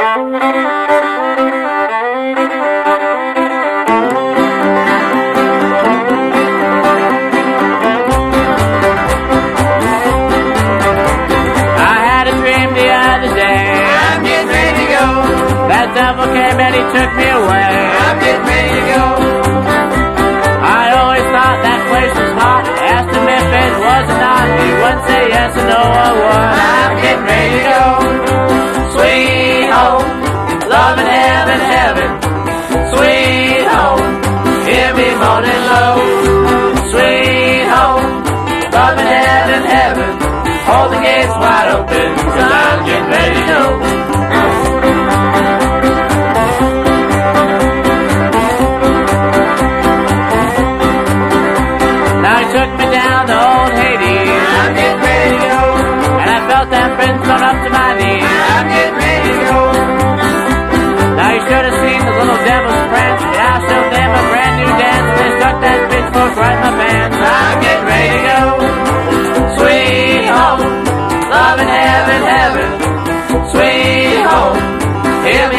Came and he took me away. I'm getting ready to go. I always thought that place was hot. Asked him if it was or not. He wouldn't say yes or no or what. I'm getting ready to go. Sweet home, love in heaven, heaven. Sweet home, hear me moaning low. Sweet home, love in heaven, heaven. Hold the gates wide open, 'cause I'm getting ready to go. Took me down to old Hades. I'm getting ready to go. And I felt that prince come up to my knees. I'm getting ready to go. Now you should have seen the little devil's prince. Yeah, I showed them a brand new dance. They stuck that pitchfork right in my pants. I'm getting ready to go. Sweet home, love in heaven, heaven. Sweet home, hear me